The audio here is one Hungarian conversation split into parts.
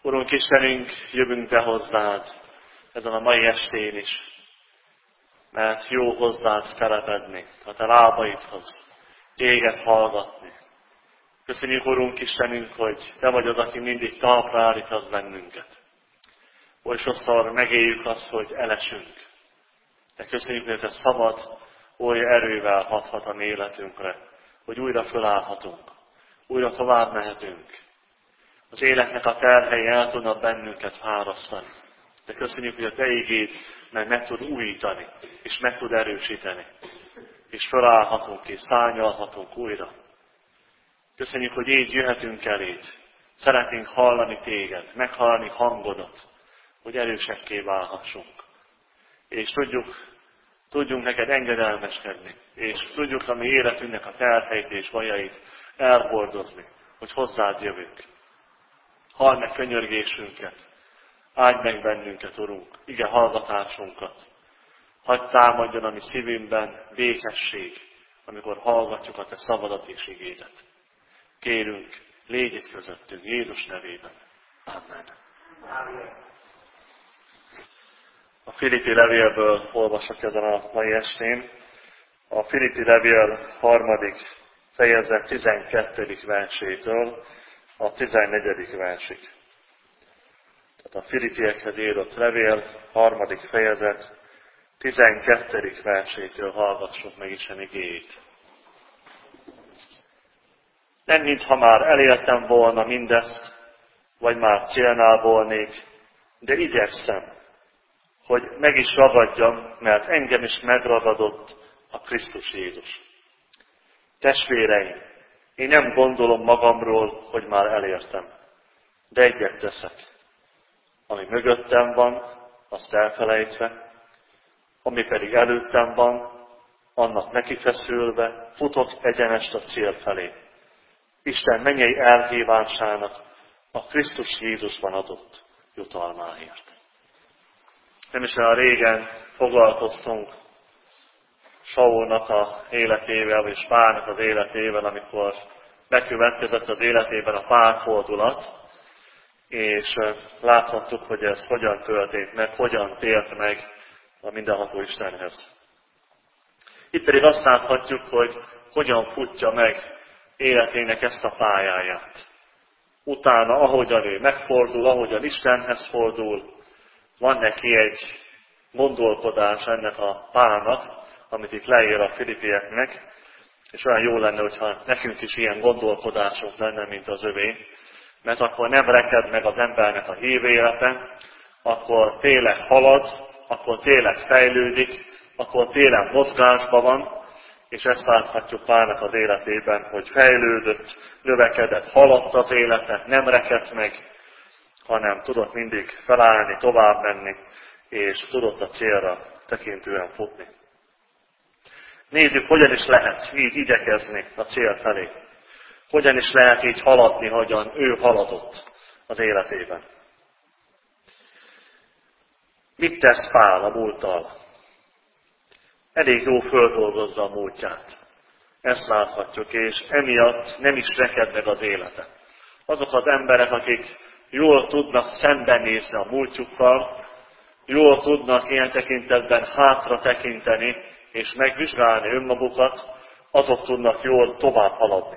Urunk Istenünk, jövünk be hozzád ezen a mai estén is, mert jó hozzád telepedni, a te lábaidhoz, téged hallgatni. Köszönjük, Urunk Istenünk, hogy te vagy az, aki mindig talpra állítasz bennünket. Oly sokszor megéljük azt, hogy elesünk. De köszönjük, hogy te szabad, oly erővel hathat a mi életünkre, hogy újra fölállhatunk, újra tovább mehetünk. Az életnek a terhei el tudnak bennünket fárasztani. De köszönjük, hogy a te igéd meg tud újítani, és meg tud erősíteni. És fölállhatunk, és szárnyalhatunk újra. Köszönjük, hogy így jöhetünk eléd. Szeretnénk hallani téged, meghallani hangodat, hogy erősekké válhassunk. És tudjunk neked engedelmeskedni, és tudjuk a mi életünknek a terheit és bajait elhordozni, hogy hozzád jövünk. Halld meg könyörgésünket, áldj meg bennünket, Urunk, ige hallgatásunkat. Hadd támadjon a mi szívünkben békesség, amikor hallgatjuk a te szavadat és igédet. Kérünk, légy itt közöttünk, Jézus nevében. Amen. A Filippi levélből olvasok ezen a mai estén. A Filippi levél 3. fejezet 12. versétől a 14. versig. Tehát a Filippiekhez írott levél 3. fejezet 12. versétől hallgassuk meg Isten igéjét. Nem mintha már elértem volna mindezt, vagy már célnál volnék, de igyekszem, hogy meg is ragadjam, mert engem is megragadott a Krisztus Jézus. Testvéreim, én nem gondolom magamról, hogy már elértem, de egyet teszek. Ami mögöttem van, azt elfelejtve, ami pedig előttem van, annak nekifeszülve, futok egyenest a cél felé. Isten mennyei elhívásának a Krisztus Jézusban adott jutalmáért. Nem is olyan régen foglalkoztunk Saulnak az életével, és Pálnak az életével, amikor bekövetkezett az életében a párfordulat, és láthattuk, hogy ez hogyan történt meg, hogyan tért meg a mindenható Istenhez. Itt pedig azt láthatjuk, hogy hogyan futja meg életének ezt a pályáját. Utána, ahogyan ő megfordul, ahogyan Istenhez fordul, van neki egy gondolkodás ennek a Pálnak, amit itt leír a filippieknek, és olyan jó lenne, hogyha nekünk is ilyen gondolkodásunk lenne, mint az övé, mert akkor nem reked meg az embernek a hívélete, akkor tényleg halad, akkor tényleg fejlődik, akkor tényleg mozgásban van, és ezt láthatjuk Pálnak az életében, hogy fejlődött, növekedett, haladt az élete, nem rekedt meg, hanem tudott mindig felállni, tovább menni, és tudott a célra tekintően futni. Nézzük, hogyan is lehet így igyekezni a cél felé. Hogyan is lehet így haladni, hogyan ő haladott az életében. Mit tesz Pál a múlttal? Elég jó földolgozza a múltját. Ezt láthatjuk, és emiatt nem is reked meg az élete. Azok az emberek, akik jól tudnak szembenézni a múltjukkal, jól tudnak ilyen tekintetben hátra tekinteni, és megvizsgálni önmagukat, azok tudnak jól tovább haladni.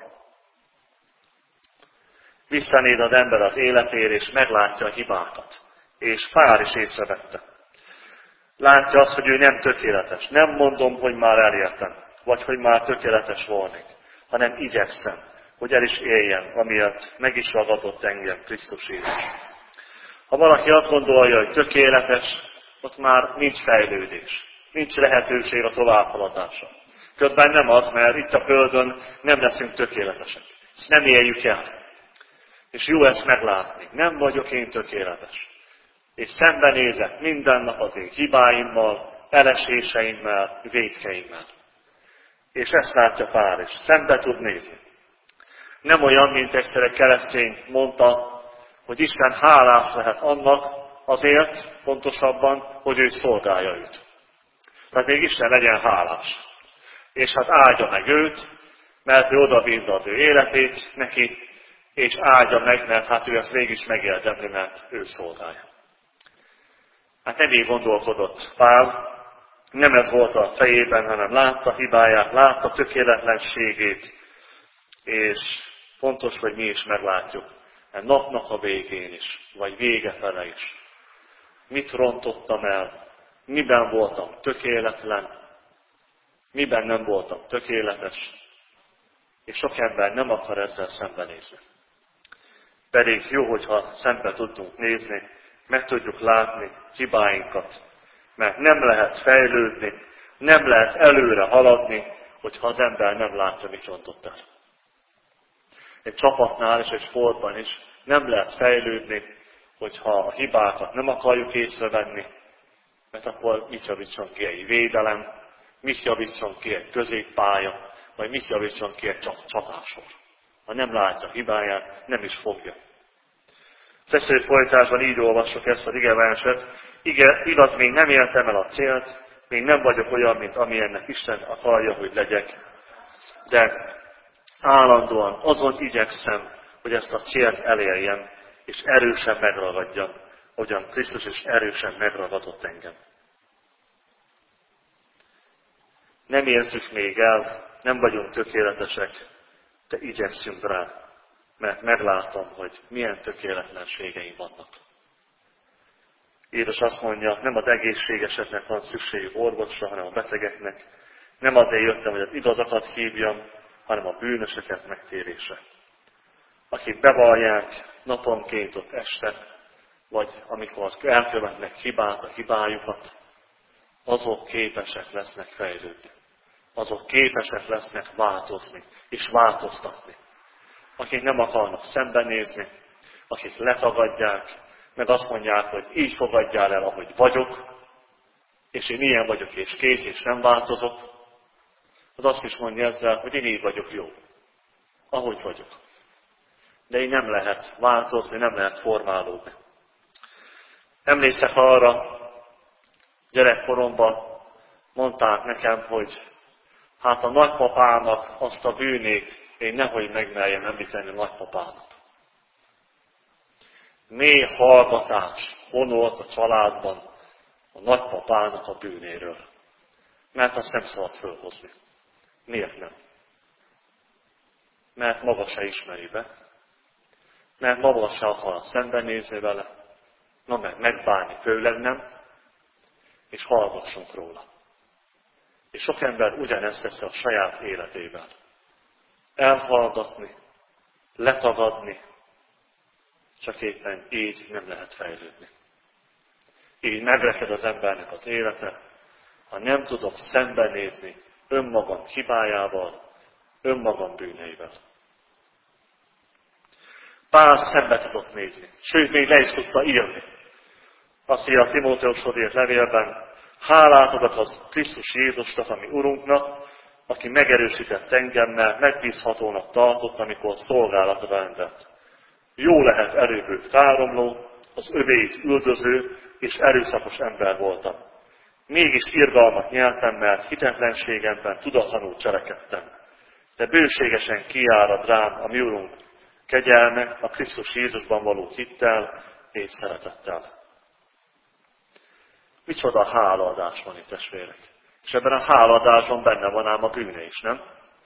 Visszanéz az ember az életére, és meglátja a hibákat. És Pál is észrevette. Látja azt, hogy ő nem tökéletes. Nem mondom, hogy már elértem, vagy hogy már tökéletes volnék, hanem igyekszem, hogy el is éljen, amiatt meg is ragadott engem Krisztus Jézus. Ha valaki azt gondolja, hogy tökéletes, ott már nincs fejlődés, nincs lehetőség a továbbhaladásra. Közben nem az, mert itt a Földön nem leszünk tökéletesek. Ezt nem éljük el. És jó ezt meglátni. Nem vagyok én tökéletes. És szembenézek minden nap az én hibáimmal, eleséseimmel, vétkeimmel. És ezt látja Pál is. Szembe tud nézni. Nem olyan, mint egyszer egy keresztény mondta, hogy Isten hálás lehet annak azért, pontosabban, hogy ő szolgálja őt. Tehát még Isten legyen hálás. És hát áldja meg őt, mert ő odabízza az ő életét neki, és áldja meg, mert hát ő ezt végig is megérdemli, mert ő szolgálja. Hát nem így gondolkodott Pál, nem ez volt a fejében, hanem látta hibáját, látta tökéletlenségét, és fontos, hogy mi is meglátjuk, mert napnak a végén is, vagy vége fele is. Mit rontottam el, miben voltam tökéletlen, miben nem voltam tökéletes, és sok ember nem akar ezzel szembenézni. Pedig jó, hogyha szembe tudunk nézni, meg tudjuk látni hibáinkat, mert nem lehet fejlődni, nem lehet előre haladni, hogyha az ember nem látja, mit rontott el. Egy csapatnál és egy sportban is nem lehet fejlődni, hogyha a hibákat nem akarjuk észrevenni, mert akkor mit javítson ki egy védelem, mit javítson ki egy középpálya, vagy mit javítson ki egy csatásor. Ha nem látja hibáját, nem is fogja. Az eszély folytatásban így olvassuk ezt az igeverset. Igaz, még nem értem el a célt, még nem vagyok olyan, mint amilyennek Isten akarja, hogy legyek, de állandóan azon igyekszem, hogy ezt a célt elérjem, és erősen megragadjam, ahogyan Krisztus is erősen megragadott engem. Nem értük még el, nem vagyunk tökéletesek, de igyekszünk rá, mert meglátom, hogy milyen tökéletlenségeim vannak. Jézus azt mondja, nem az egészségeseknek van szükségük orvosra, hanem a betegeknek. Nem azért jöttem, hogy az igazakat hívjam, hanem a bűnöseket megtérésre. Akik bevallják naponként ott este, vagy amikor elkövetnek hibát, a hibájukat, azok képesek lesznek fejlődni. Azok képesek lesznek változni és változtatni. Akik nem akarnak szembenézni, akik letagadják, meg azt mondják, hogy így fogadjál el, ahogy vagyok, és én ilyen vagyok és kész, és nem változok, az azt is mondja ezzel, hogy én így vagyok jó, ahogy vagyok. De így nem lehet változni, nem lehet formálódni. Emlékszek arra, gyerekkoromban mondták nekem, hogy hát a nagypapának azt a bűnét én nehogy megmerjem említeni a nagypapának. Mély hallgatás honolt a családban a nagypapának a bűnéről. Mert azt nem szabad fölhozni. Miért nem? Mert maga se ismeri be. Mert maga se akar szembenézni vele. Na meg megbánni főleg nem. És hallgassunk róla. És sok ember ugyanezt teszi a saját életével. Elhallgatni, letagadni, csak éppen így nem lehet fejlődni. Így megreked az embernek az élete, ha nem tudok szembenézni önmagam hibájával, önmagam bűneivel. Pál szembe tudott nézni, sőt, még le is tudta írni. Azt írja a Timóteushoz írt levélben, hálát adok az Krisztus Jézusnak, ami Urunknak, aki megerősített engemmel, megbízhatónak tartott, amikor szolgálatra rendelt. Jó lehet erőből káromló, az övéit üldöző és erőszakos ember voltam. Mégis irgalmat nyertem, mert hitetlenségemben tudatlanul cselekedtem. De bőségesen kiárad rám a mi Urunk kegyelme a Krisztus Jézusban való hittel és szeretettel. Micsoda hálaadás van itt, testvérek. És ebben a hálaadásban benne van ám a bűne is, nem?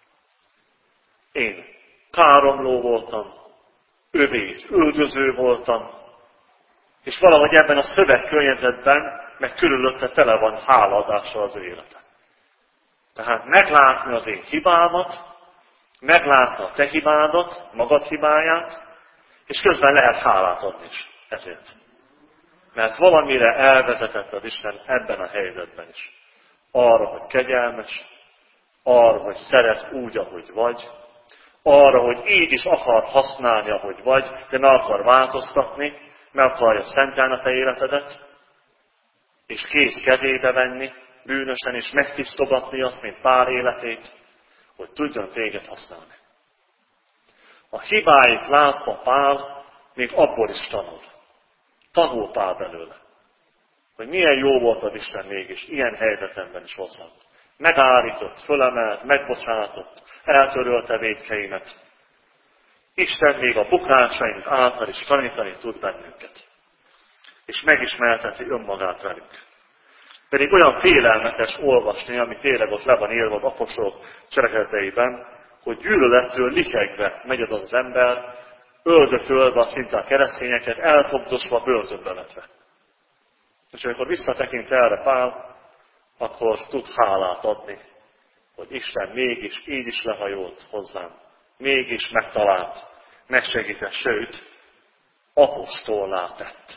Én káromló voltam, övét üldöző voltam, és valahogy ebben a szövegkörnyezetben, meg körülötte tele van hálaadással az ő élete. Tehát meglátni az én hibámat, meglátni a te hibádat, magad hibáját, és közben lehet hálát adni is ezért. Mert valamire elvezetett az Isten ebben a helyzetben is. Arra, hogy kegyelmes, arra, hogy szeret úgy, ahogy vagy, arra, hogy így is akar használni, ahogy vagy, de meg akar változtatni, meg akarja szentelni a te életedet, és kész kezébe venni, bűnösen, és megtisztogatni azt, mint Pál életét, hogy tudjon téged használni. A hibáit látva Pál még abból is tanul. Tanul Pál belőle. Hogy milyen jó volt az Isten mégis, ilyen helyzetemben is hozzám. Megállított, fölemelt, megbocsátott, eltörölte vétkeimet. Isten még a bukásaink által is tanítani tud bennünket. És megismerteti önmagát velünk. Pedig olyan félelmetes olvasni, ami tényleg ott le van írva az apostolok cselekedeteiben, hogy gyűlölettől lihegve megy az ember, öldökölve szinte a keresztényeket, elfogdosva, börtönbe vetve. És amikor visszatekint erre Pál, akkor tud hálát adni, hogy Isten mégis így is lehajolt hozzám, mégis megtalált, megsegített, sőt, apostollá tett.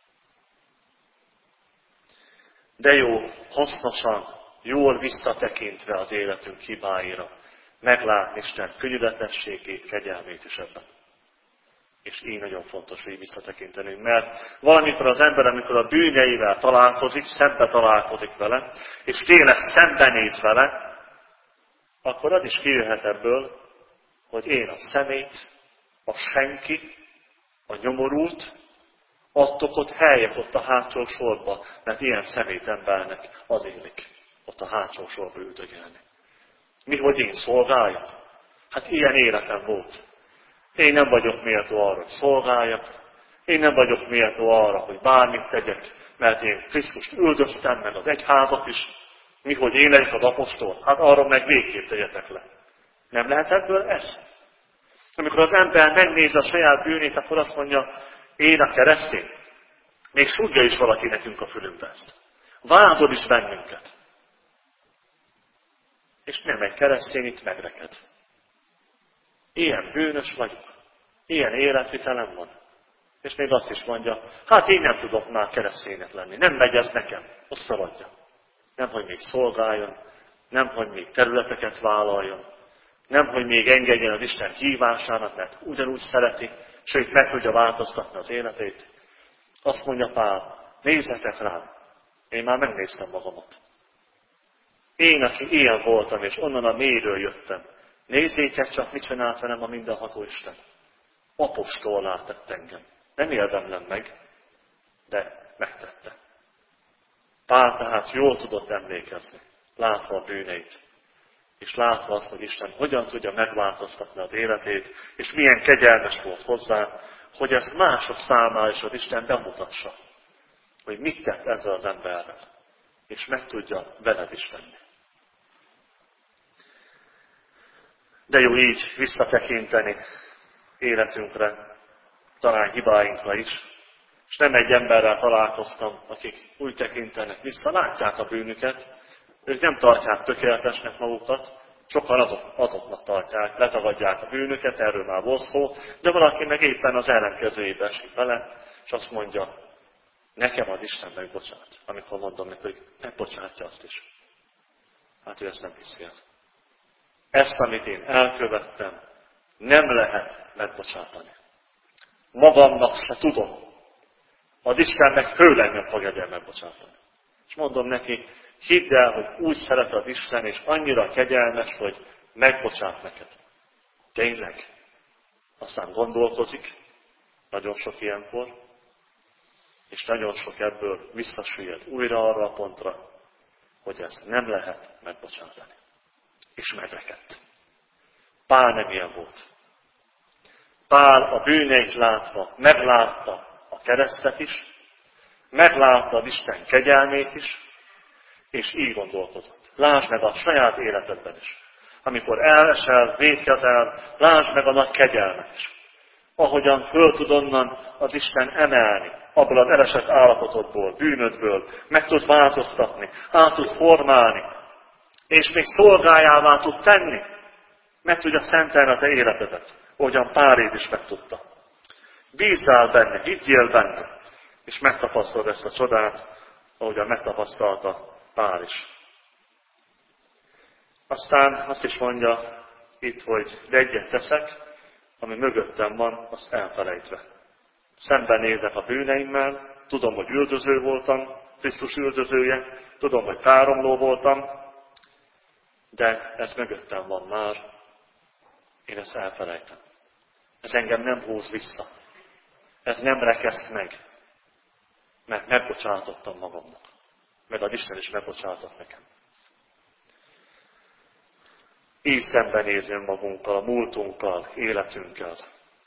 De jó, hasznosan, jól visszatekintve az életünk hibáira, meglátni Isten könyörületességét, kegyelmét is ebben. És így nagyon fontos, hogy visszatekintenünk, mert valamikor az ember, amikor a bűneivel találkozik, szembe találkozik vele, és tényleg szembenéz vele, akkor az is kijöhet ebből, hogy én a szemét, a senki, a nyomorult, adtok ott helyet ott a hátsó sorba, mert ilyen szemét embernek az élik, ott a hátsó sorba üldögélni. Mi, hogy én szolgáljak? Hát ilyen életem volt. Én nem vagyok méltó arra, hogy szolgáljak. Én nem vagyok méltó arra, hogy bármit tegyek, mert én Krisztust üldöztem, meg az egyházat is. Mi, hogy én legyek az apostol? Hát arra meg végképp tegyetek le. Nem lehet ebből ez? Amikor az ember megnézi a saját bűnét, akkor azt mondja, én a keresztény. Még súgja is valaki nekünk a fülünkbe ezt. Vádol is bennünket. És nem egy keresztény itt megreked. Ilyen bűnös vagyok. Ilyen életvitelem van. És még azt is mondja, hát én nem tudok már kereszténynek lenni. Nem megy ez nekem. Azt feladja. Nem, hogy még szolgáljon. Nem, hogy még területeket vállaljon. Nem, hogy még engedjen az Isten hívásának, mert ugyanúgy szereti, sőt meg tudja változtatni az életét. Azt mondja Pál, nézzetek rám. Én már megnéztem magamat. Én, aki ilyen voltam, és onnan a mélyről jöttem. Nézzétek csak, mit csinált velem a mindenható Isten. Apostollá tett engem. Nem érdemlem meg, de megtette. Pál tehát jól tudott emlékezni, látva a bűneit, és látva azt, hogy Isten hogyan tudja megváltoztatni az életét, és milyen kegyelmes volt hozzá, hogy ezt mások számára is az Isten bemutassa, hogy mit tett ezzel az emberrel, és meg tudja veled is tenni. De jó így visszatekinteni életünkre, talán hibáinkra is, és nem egy emberrel találkoztam, akik úgy tekintenek vissza, látják a bűnüket, ők nem tartják tökéletesnek magukat, sokan azoknak tartják, letagadják a bűnüket, erről már volt szó, de valaki meg éppen az ellenkezőjébe esik vele, és azt mondja, nekem az Isten megbocsát, amikor mondom neki, hogy megbocsátja azt is. Hát ő ezt nem hiszi el. Ezt, amit én elkövettem, nem lehet megbocsátani. Magamnak se tudom. Az Isten meg főleg nem fogja megbocsátani. És mondom neki, hidd el, hogy úgy szeret az Isten, és annyira kegyelmes, hogy megbocsát neked. Tényleg. Aztán gondolkozik, nagyon sok ilyenkor, és nagyon sok ebből visszasüllyed újra arra a pontra, hogy ezt nem lehet megbocsátani. És megrekedt. Pál nem ilyen volt. Pál a bűneit látva, meglátta a keresztet is, meglátta az Isten kegyelmét is, és így gondolkozott. Lásd meg a saját életedben is. Amikor elesel, vétkezel, lásd meg a nagy kegyelmet is. Ahogyan föl tud onnan az Isten emelni, abból az elesett állapotodból, bűnödből, meg tud változtatni, át tud formálni, és még szolgájává tud tenni. Meg tudja szentelni a te életedet, ahogyan Pálét is megtudta. Bízzál benne, higgyél benne, és megtapasztalod ezt a csodát, ahogyan megtapasztalta Pál is. Aztán azt is mondja itt, hogy de egyet teszek, ami mögöttem van, azt elfelejtve. Szembenézek a bűneimmel, tudom, hogy üldöző voltam, Krisztus üldözője, tudom, hogy káromló voltam, de ez mögöttem van már, én ezt elfelejtem. Ez engem nem húz vissza. Ez nem rekeszt meg, mert megbocsátottam magamnak. Meg az Isten is megbocsátott nekem. Így szembenézni magunkkal, a múltunkkal, életünkkel.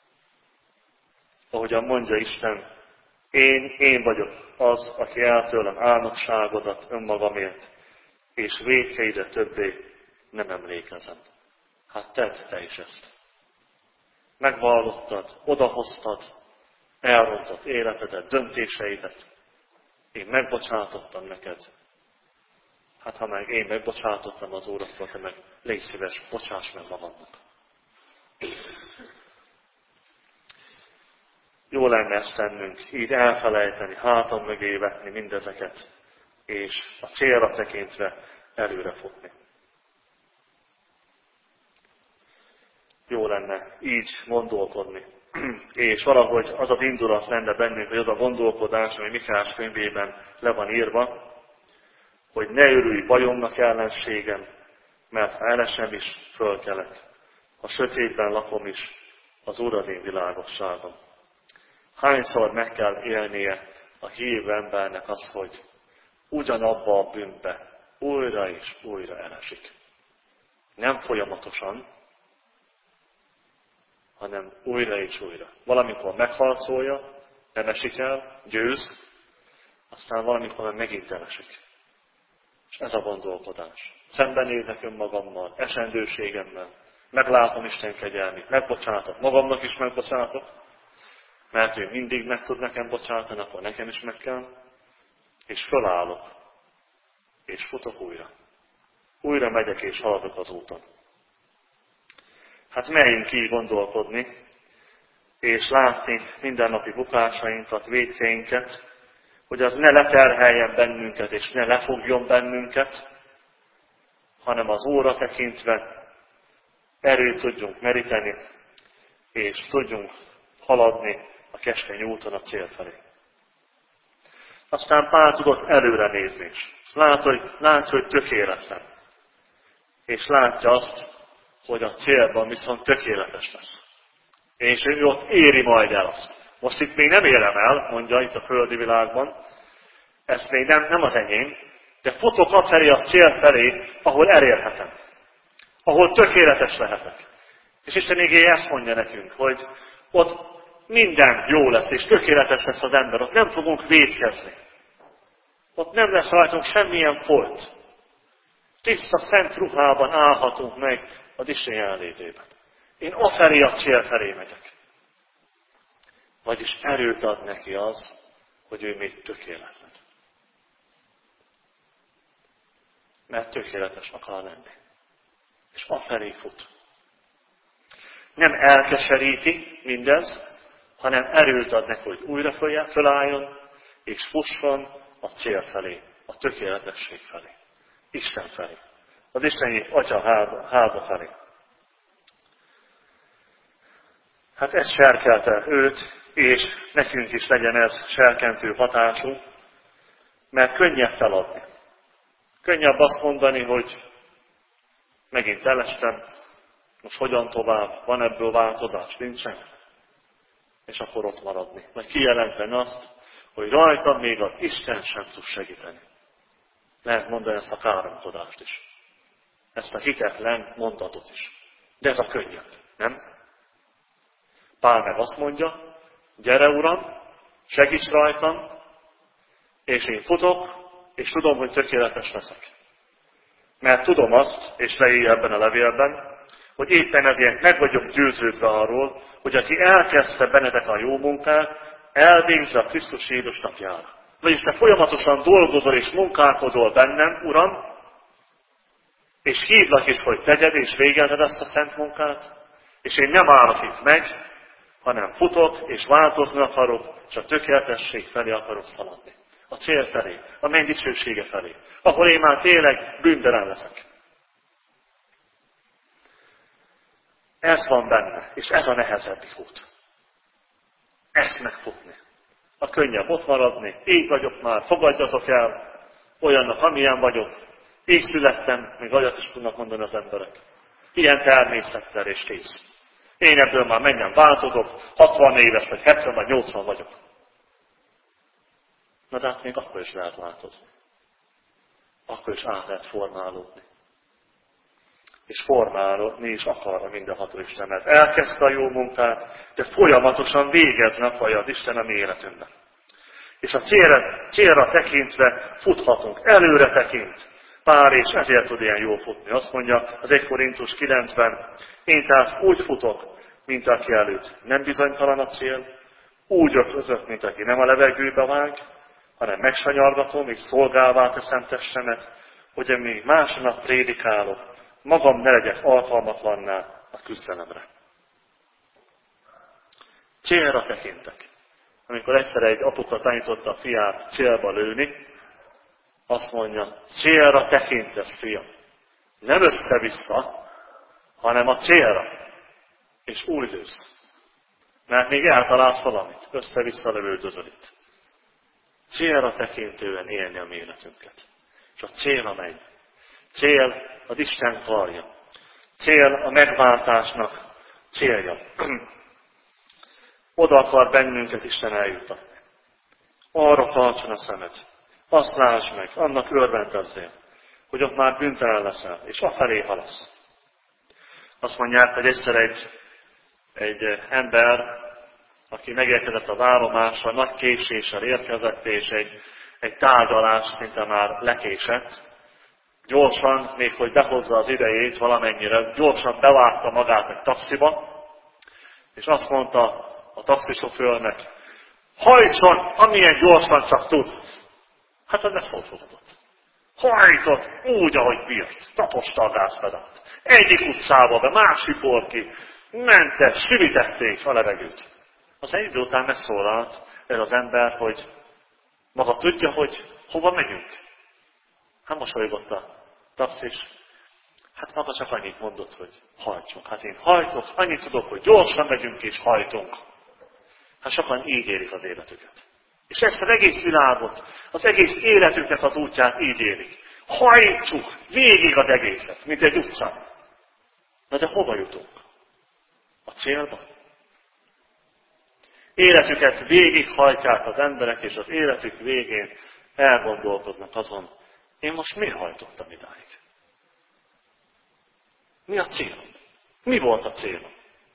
Ahogyan mondja Isten, én vagyok az, aki el tőlem álnokságodat önmagamért, és vétkeidre többé nem emlékezem. Hát tedd te is ezt. Megvallottad, odahoztad, elrontott életedet, döntéseidet. Én megbocsátottam neked. Hát ha meg én megbocsátottam az Úr, akkor te meg légy szíves, bocsáss meg magadnak. Jó lenne ezt tennünk, így elfelejteni, hátam mögé vetni mindezeket, és a célra tekintve előre futni. Jó lenne így gondolkodni. És valahogy az az indulat lenne bennünk, hogy az a gondolkodás, ami Miklás könyvében le van írva, hogy ne örülj bajomnak ellenségem, mert ha elesem is, fölkelek. Ha sötétben lakom is, az Úr az én világosságom. Hányszor meg kell élnie a hívő embernek az, hogy ugyanabba a bűnbe újra és újra elesik. Nem folyamatosan, hanem újra és újra. Valamikor megharcolja, nem esik el, győz, aztán valamikor megint elesik. És ez a gondolkodás. Szembenézek önmagammal, esendőségemmel, meglátom Isten kegyelmét, megbocsátok, magamnak is megbocsátok, mert ő mindig meg tud nekem bocsátani, akkor nekem is meg kell, és fölállok, és futok újra. Újra megyek és haladok az úton. Hát merjünk így gondolkodni, és látni mindennapi bukásainkat, vétkeinket, hogy az ne leterheljen bennünket, és ne lefogjon bennünket, hanem az Úrra tekintve erőt tudjunk meríteni, és tudjunk haladni a keskeny úton a cél felé. Aztán Pál tudott előre nézni is. Látja, hogy tökéletlen. És látja azt, hogy a célban viszont tökéletes lesz. És ő ott éri majd el azt. Most itt még nem érem el, mondja itt a földi világban, ez még nem az enyém, de futok afelé a cél felé, ahol elérhetem. Ahol tökéletes lehetek. És Isten igéje ezt mondja nekünk, hogy ott minden jó lesz, és tökéletes lesz az ember. Ott nem fogunk vétkezni. Ott nem lesz rajtunk semmilyen folt. Tiszta, szent ruhában állhatunk meg az Isten jelenlétében. Én afelé a cél felé megyek. Vagyis erőt ad neki az, hogy ő még tökéletlen. Mert tökéletes akar lenni. És afelé fut. Nem elkeseríti mindez, hanem erőt ad neki, hogy újra fölálljon, és fusson a cél felé, a tökéletesség felé. Isten felé. Az isteni Atya háza felé. Hát ez serkelte őt, és nekünk is legyen ez serkentő hatású, mert könnyebb feladni. Könnyebb azt mondani, hogy megint elestem, most hogyan tovább, van ebből változás, nincsen. És akkor ott maradni. Vagy kijelenteni azt, hogy rajtam még az Isten sem tud segíteni. Lehet mondani ezt a káromkodást is. Ezt a hitetlen mondatot is. De ez a könnyebb, nem? Pál meg azt mondja, gyere Uram, segíts rajtam, és én futok, és tudom, hogy tökéletes leszek. Mert tudom azt, és leírja ebben a levélben, hogy éppen ezért meg vagyok győződve arról, hogy aki elkezdte bennetek a jó munkát, elvégzi a Krisztus Jézus napjára. Vagyis te folyamatosan dolgozol és munkálkodol bennem, Uram, és hívlak is, hogy tegyed és végezed ezt a szent munkát, és én nem állok itt meg, hanem futok és változni akarok, és a tökéletesség felé akarok szaladni. A cél felé, a menny dicsősége felé, ahol én már tényleg bűntelen leszek. Ez van benne, és ez a nehezebbik út. Ezt megfutni. A könnyebb ott maradni, így vagyok már, fogadjatok el, olyannak, amilyen vagyok, így születtem, még olyat is tudnak mondani az emberek. Ilyen természettel és kész. Én ebből már mennyien változok, 60 éves, vagy 70, vagy 80 vagyok. Na de hát még akkor is lehet változni. Akkor is át lehet formálódni. és formálni is akar a mindenható Isten. Mert elkezdte a jó munkát, de folyamatosan végezne akarja az Isten a mi életünkben. És a célra tekintve futhatunk, előre tekint Pál, és ezért tud ilyen jól futni. Azt mondja az 1 Korintus 9-ben, én tehát úgy futok, mint aki előtt nem bizonytalan a cél, úgy öklözök, mint aki nem a levegőbe vág, hanem megsanyargatom, és szolgálvá teszem testemet, hogy amíg másnak prédikálok, magam ne legyek alkalmatlanná a küzdelemre. Célra tekintek. Amikor egyszer egy apuka tanította a fiát célba lőni, azt mondja, célra tekintesz, fiam. Nem össze-vissza, hanem a célra. És úgy lősz. Mert még eltalálsz valamit, össze-vissza lövöldözöl itt. Célra tekintően élni a mi életünket. És a cél a menny. Cél az Isten karja. Cél a megváltásnak célja. Oda akar bennünket Isten eljutatni. Arra tartson a szemed. Azt lásd meg, annak örvendezzél, hogy ott már bűntelen leszel, és afelé haladsz. Azt mondják, hogy egyszer egy ember, aki megérkezett az állomásra, nagy késéssel érkezett, és egy tárgyalás szinte már lekésett. Gyorsan, még hogy behozza az idejét valamennyire, gyorsan bevágta magát egy taxiba, és azt mondta a taxisofőrnek, hajtson, amilyen gyorsan csak tud. Hát az ne szólfogatott. Hajtott úgy, ahogy bírt. Taposta a gázpedált. Egyik utcába be, másikból ki. Mentek, süvítették a levegőt. Az egy idő után megszólalt ez az ember, hogy maga tudja, hogy hova megyünk. Hát mosolygott a taxis. Hát maga csak annyit mondott, hogy hajtsunk. Hát én hajtok, annyit tudok, hogy gyorsan megyünk és hajtunk. Hát sokan így élik az életüket. És ezt az egész világot, az egész életüknek az útját így élik. Hajtsuk végig az egészet, mint egy utcán. Na de hova jutunk? A célba? Életüket végighajtják az emberek, és az életük végén elgondolkoznak azon, én most miért hajtottam idáig? Mi a célom? Mi volt a célom?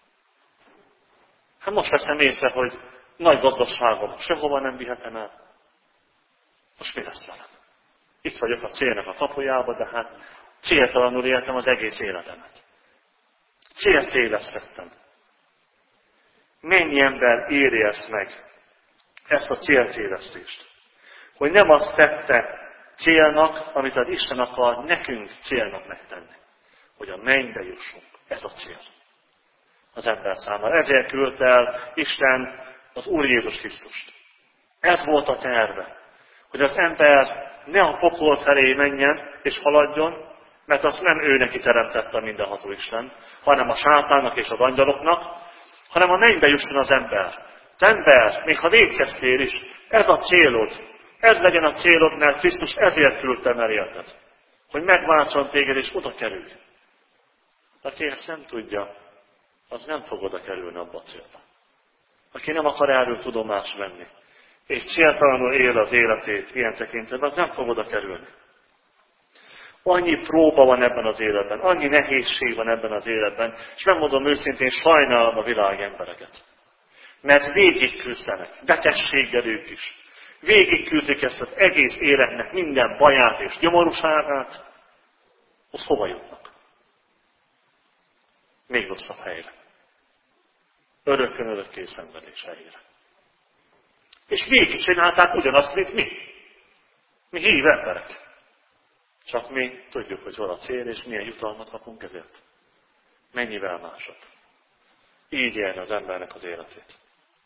Hát most veszem észre, hogy nagy gazdaságom sehova nem vihetem el. Most mi lesz velem? Itt vagyok a célnak a kapujába, de hát céltalanul éltem az egész életemet. Célt tévesztettem. Mennyi ember éri ezt meg, ezt a céltévesztést? Hogy nem azt tette célnak, amit az Isten akar nekünk célnak megtenni. Hogy a mennybe jussunk. Ez a cél. Az ember számára. Ezért küldte el Isten az Úr Jézus Krisztust. Ez volt a terve. Hogy az ember ne a pokol felé menjen és haladjon, mert azt nem ő neki teremtette mindenható Isten, hanem a sátánnak és az angyaloknak, hanem a mennybe jusson az ember. Az ember, még ha végeztél is, ez a célod. Ez legyen a célod, mert Krisztus ezért küldte el érted. Hogy megváltson téged és oda kerülj. Aki ezt nem tudja, az nem fog oda kerülni abba a célba. Aki nem akar erről tudomást venni, és céltalanul él az életét ilyen tekintetben, az nem fog oda kerülni. Annyi próba van ebben az életben, annyi nehézség van ebben az életben, és megmondom őszintén, sajnálom a világ embereket. Mert végig küzdenek, betegséggel ők is. Végig küzdik ezt az egész életnek minden baját és gyomorúságát, az hova jutnak? Még rosszabb helyre. Örökkön örökké szenvedés helyére. És végig csinálták ugyanazt, mint mi. Mi hív emberek. Csak mi tudjuk, hogy hol a cél, és milyen jutalmat kapunk ezért. Mennyivel másabb. Így élni az embernek az életét.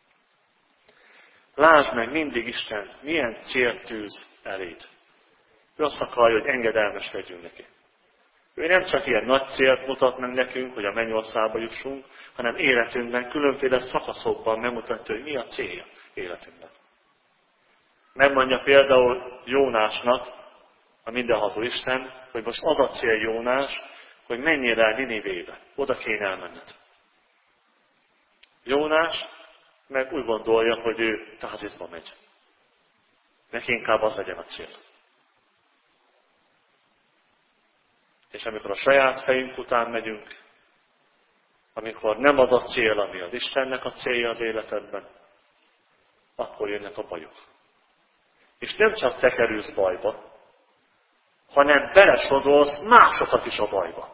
Lásd meg mindig Isten, milyen célt tűz eléd. Ő azt akarja, hogy engedelmeskedjünk neki. Ő nem csak ilyen nagy célt mutat meg nekünk, hogy a mennyországba jussunk, hanem életünkben, különféle szakaszokban megmutatja, hogy mi a célja életünkben. Megmondja például Jónásnak, a mindenható Isten, hogy most az a cél Jónás, hogy menjél el Ninivébe. Oda kéne elmenned. Jónás meg úgy gondolja, hogy ő Tázizba megy. Neki inkább az legyen a cél. És amikor a saját fejünk után megyünk, amikor nem az a cél, ami az Istennek a célja az életedben, akkor jönnek a bajok. És nem csak te kerülsz bajba, hanem belesodolsz másokat is a bajba.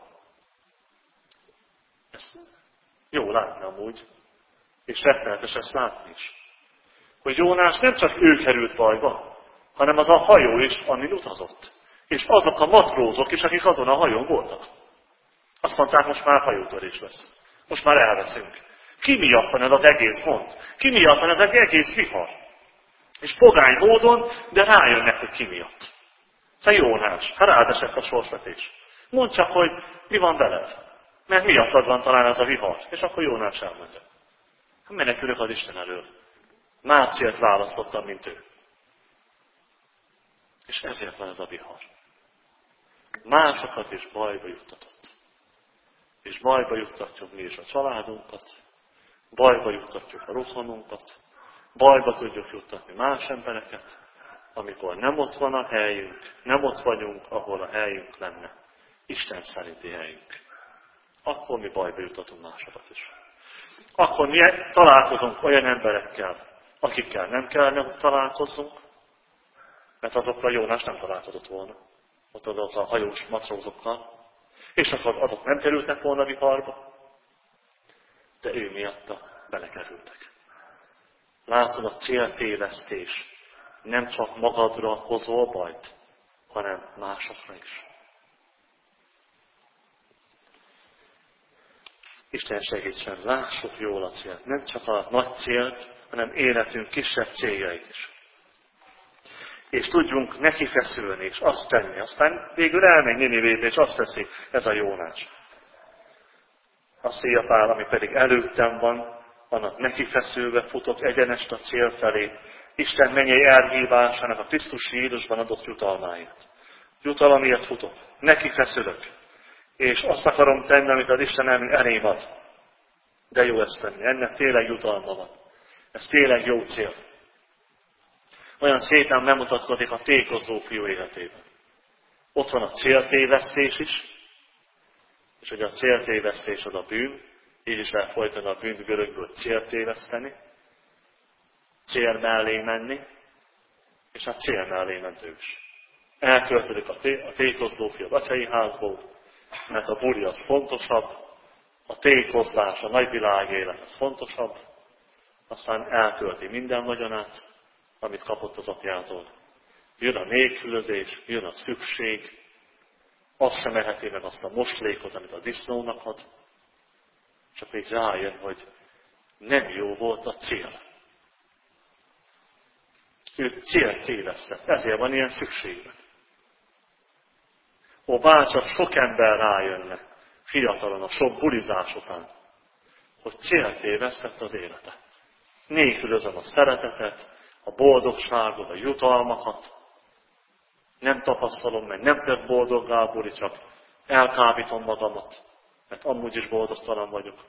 Ez jó látni amúgy, és rettenetes ezt látni is. Hogy Jónás nem csak ő került bajba, hanem az a hajó is, amin utazott. És azok a matrózok is, akik azon a hajón voltak. Azt mondták, most már hajótörés lesz. Most már elveszünk. Ki miatt van ez az egész gond? Ki miatt van ez az egész vihar? És pogány módon, de rájönnek, hogy ki miatt. Te Jónás, hát rád esett a sorsvetés. Mondd csak, hogy mi van veled. Mert miattad van talán ez a vihar. És akkor Jónás elmondja. Hát menekülök az Isten elől. Már célt választottam, mint ő. És ezért van ez a vihar. Másokat is bajba juttatott. És bajba juttatjuk mi is a családunkat, bajba juttatjuk a rokonunkat, bajba tudjuk juttatni más embereket, amikor nem ott van a helyünk, nem ott vagyunk, ahol a helyünk lenne. Isten szerinti helyünk. Akkor mi bajba juttatunk másokat is. Akkor mi találkozunk olyan emberekkel, akikkel nem kellene, hogy találkozzunk, mert azokkal Jónás nem találkozott volna. Ott azok a hajós matrózokkal. És akkor azok nem kerültek volna viharba, de ő miatta belekerültek. Látod, a céltévesztés nem csak magadra hozol bajt, hanem másokra is. Isten segítsen, lássuk jól a célt. Nem csak a nagy célt, hanem életünk kisebb céljait is. És tudjunk neki feszülni, és azt tenni. Aztán végül elmegy Ninivébe, és azt teszi, ez a Jónás. Azt írja Pál, ami pedig előttem van, annak neki feszülve futok egyenest a cél felé, Isten mennyei elhívásának a Krisztus Jézusban adott jutalmáért. Jutalomért futok, neki feszülök, és azt akarom tenni, amit az Isten elém ad. De jó ezt tenni, ennek tényleg jutalma van. Ez tényleg jó cél. Olyan szépen bemutatkozik a tékozó fiú életében. Ott van a céltévesztés is, és hogy a céltévesztés az a bűn, így is lehet folytani a bűnt görögből céltéveszteni, cél mellé menni, és a cél mellé mentő is. Elköltödik a tékozó fiú az atyai házból, mert a buli az fontosabb, a tékozlás, a nagyvilág élet az fontosabb, aztán elkölti minden vagyonát, amit kapott az apjától. Jön a nélkülözés, jön a szükség, azt sem eheti meg azt a moslékot, amit a disznónak ad, csak még rájön, hogy nem jó volt a cél. Ő célt tévesztett, ezért van ilyen szüksége. Ó, bárcsak sok ember rájönne, fiatalon, a sok bulizás után, hogy célt tévesztett az élete. Nélkülözöm a szeretetet, a boldogságot, a jutalmakat. Nem tapasztalom meg, nem tesz boldoggá, Buri, csak elkábítom magamat, mert amúgy is boldogtalan vagyok.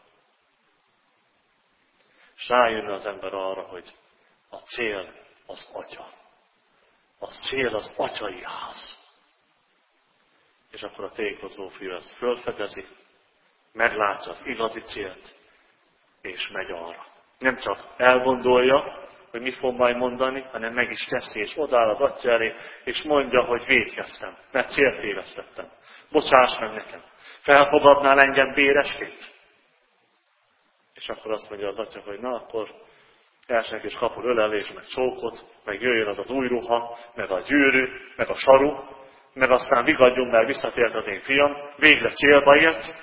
És rájönne az ember arra, hogy a cél az atya. A cél az atyai ház. És akkor a tékozó fiú ezt fölfedezi, meglátja az igazi célt, és megy arra. Nem csak elgondolja, hogy mit fog majd mondani, hanem meg is teszi, és odáll az atya elé, és mondja, hogy vétkeztem, mert célt tévesztettem. Bocsáss meg nekem. Felfogadnál engem béresként? És akkor azt mondja az atya, hogy na, akkor elsőnek is kapul ölelés, meg csókot, meg jöjjön az az új ruha, meg a gyűrű, meg a saru, meg aztán vigadjunk, mert visszatért az én fiam, végre célba ért,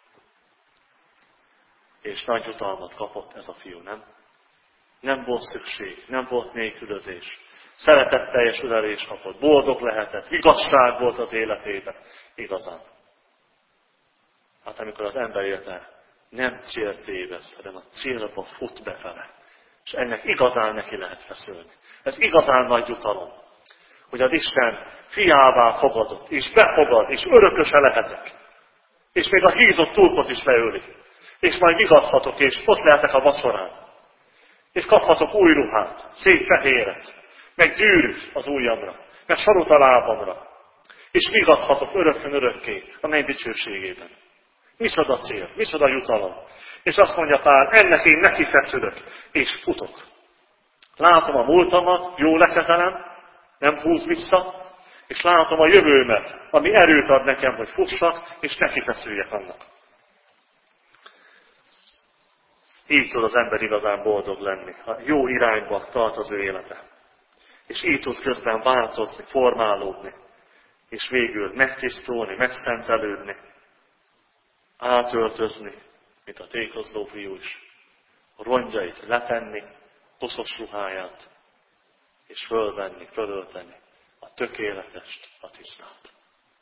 és nagy jutalmat kapott ez a fiú, nem? Nem volt szükség, nem volt nélkülözés. Szeretetteljes ölelés kapott, boldog lehetett, igazság volt az életében. Igazán. Hát amikor az ember élete nem célt téveszt, hanem a célba fut befele. És ennek igazán neki lehet feszülni. Ez igazán nagy jutalom. Hogy az Isten fiává fogadott, és befogad, és örököse lehetek. És még a hízott tulpot is leöli. És majd vigaszhatok, és ott lehetek a vacsorán. És kaphatok új ruhát, szép fehéret, meg gyűrűt az ujjamra, meg sarut a lábamra. és vigadhatok örökkön örökké a menny dicsőségében. Micsoda cél, micsoda jutalom. És azt mondja Pál, ennek én neki feszülök, és futok. Látom a múltamat, jól lekezelem, nem húz vissza, és látom a jövőmet, ami erőt ad nekem, hogy fussak, és neki feszüljek annak. Így tud az ember igazán boldog lenni, ha jó irányba tart az ő élete. És így tud közben változni, formálódni, és végül megtisztulni, megszentelődni, átöltözni, mint a tékozló fiú is, a rongyait letenni, koszos ruháját, és fölvenni, fölölteni a tökéletest, a tisztát.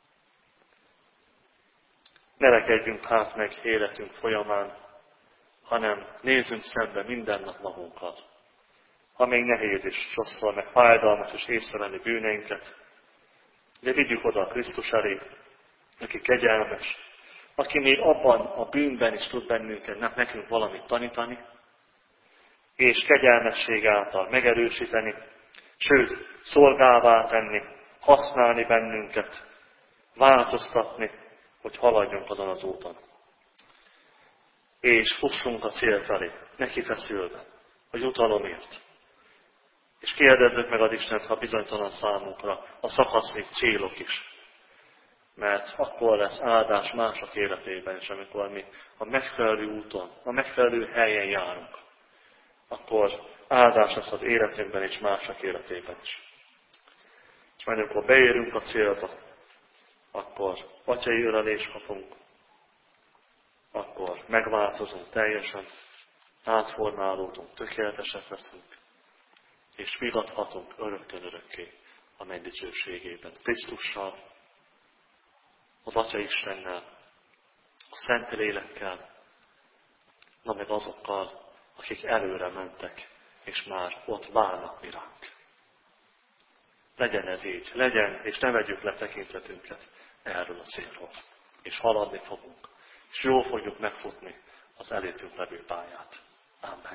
Ne rekedjünk hát meg életünk folyamán, hanem nézzünk szembe minden nap magunkkal. Ha még nehéz is, sokszor meg fájdalmas és észrevenni bűneinket, de vigyük oda a Krisztus elé, aki kegyelmes, aki még abban a bűnben is tud bennünket, nekünk valamit tanítani, és kegyelmesség által megerősíteni, sőt, szolgává tenni, használni bennünket, változtatni, hogy haladjunk azon az úton. És fussunk a cél felé, neki feszülve, a jutalomért. És kérdezzük meg az Istent, ha bizonytalan számunkra a szakaszi célok is. Mert akkor lesz áldás mások életében is, amikor mi a megfelelő úton, a megfelelő helyen járunk. Akkor áldás lesz az életünkben és mások életében is. És majd amikor beérünk a célba, akkor atyai ölelést kapunk, akkor megváltozunk teljesen, átformálódunk, tökéletesek leszünk, és vigadhatunk örökkön örökké a menny dicsőségében. Krisztussal, az Atya Istennel, a Szentlélekkel, na meg azokkal, akik előre mentek, és már ott várnak mi ránk. Legyen ez így, legyen, és ne vegyük le tekintetünket erről a célról. És haladni fogunk, és jól fogjuk megfutni az előttünk levő pályát. Amen.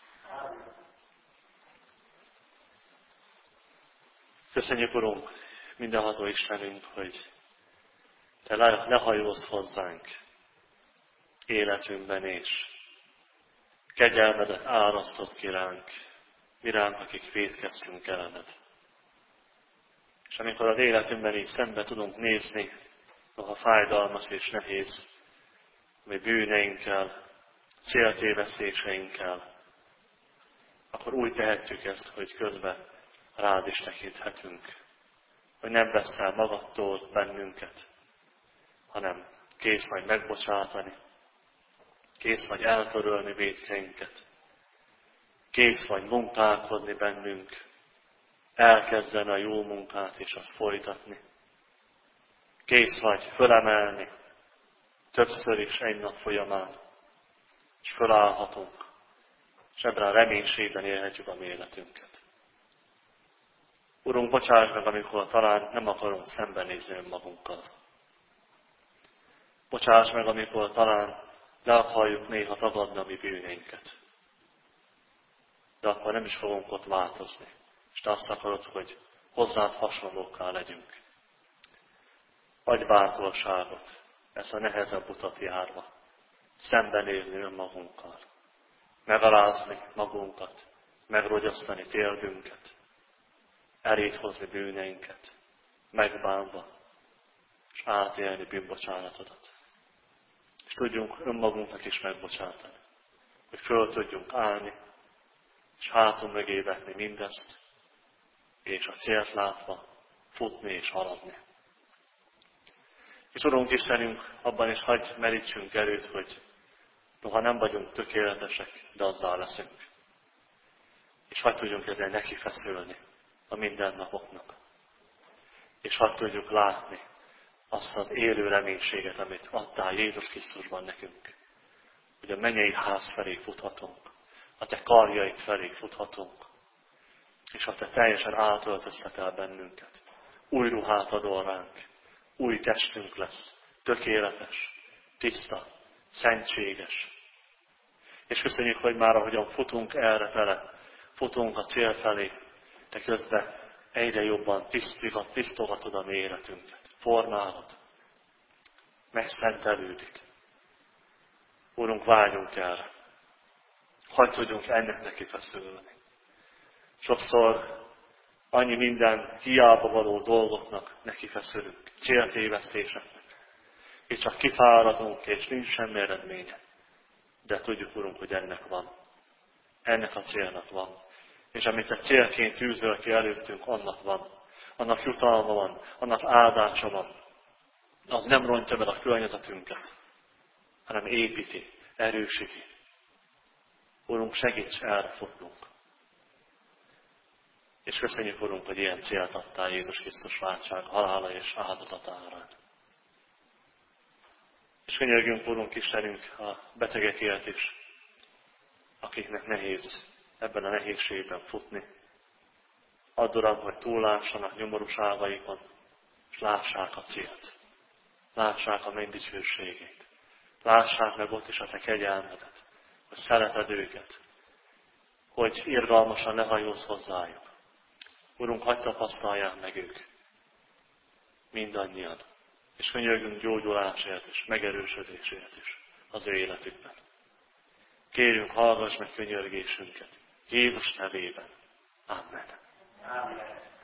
Köszönjük, Urunk, mindenható Istenünk, hogy Te lehajolsz hozzánk életünkben, és kegyelmedet árasztott ki ránk, mi ránk, akik vétkeztünk ellened. És amikor az életünkben így szembe tudunk nézni, noha fájdalmas és nehéz, mi bűneinkkel, céltévesztéseinkkel, akkor úgy tehetjük ezt, hogy közben rád is tekinthetünk, hogy nem veszel magadtól bennünket, hanem kész vagy megbocsátani, kész vagy eltörölni vétkeinket, kész vagy munkálkodni bennünk, elkezdeni a jó munkát és azt folytatni. Kész vagy fölemelni, többször is egy nap folyamán, és fölállhatunk, és ebben a reménységben élhetjük a mi életünket. Urunk, bocsáss meg, amikor talán nem akarunk szembenézni önmagunkkal. Bocsáss meg, amikor talán le akarjuk néha tagadni a mi bűneinket. De akkor nem is fogunk ott változni. És te azt akarod, hogy hozzád hasonlókká legyünk. Adj bátorságot, ezt a nehezebb utat járva, szembenézni önmagunkkal, megalázni magunkat, megrogyasztani térdünket, eléd hozni bűneinket, megbánva, és átélni bűnbocsánatodat. És tudjunk önmagunknak is megbocsátani, hogy föl tudjunk állni, és hátunk mögé vetni mindezt, és a célt látva futni és haladni. És Urunk Istenünk, abban is hagyj merítsünk erőt, hogy noha nem vagyunk tökéletesek, de azzal leszünk. És hadd tudjunk ezzel neki feszülni a mindennapoknak. És hadd tudjuk látni azt az élő reménységet, amit adtál Jézus Krisztusban nekünk. Hogy a mennyei ház felé futhatunk, a te karjaid felé futhatunk, és ha te teljesen átöltöztetel bennünket, új ruhát adol ránk, új testünk lesz, tökéletes, tiszta, szentséges. És köszönjük, hogy már ahogyan futunk errefele, futunk a cél felé, te közben egyre jobban tisztogatod a mi életünket. formálod, megszentelődik. Úrunk, vágyunk erre. Hadd tudjunk ennek neki feszülni. Sokszor annyi minden hiába való dolgoknak neki feszülünk, céltévesztéseknek, és csak kifáradunk, és nincs semmi eredménye. De tudjuk, Urunk, hogy ennek van. Ennek a célnak van. És amit te célként tűzöl ki előttünk, annak van. Annak jutalma van, annak áldása van. Az nem rontja el a környezetünket, hanem építi, erősíti. Urunk, segíts erre futnunk. És köszönjük, Urunk, hogy ilyen célt adtál Jézus Krisztus váltság, halála és áldozatára. És könyörgünk, Urunk, Istenünk, a betegekért is, akiknek nehéz ebben a nehézségben futni. Add, Uram, hogy túllássanak nyomorúságaikon, és lássák a célt. Lássák a menny dicsőségét. Lássák meg ott is a te kegyelmedet, hogy szereted őket, hogy irgalmasan ne hajolsz hozzájuk. Urunk, hadd tapasztalják meg ők, mindannyian, és könyörgünk gyógyulásért és megerősödésért is az ő életükben. Kérjünk, hallgass meg könyörgésünket, Jézus nevében. Amen. Amen.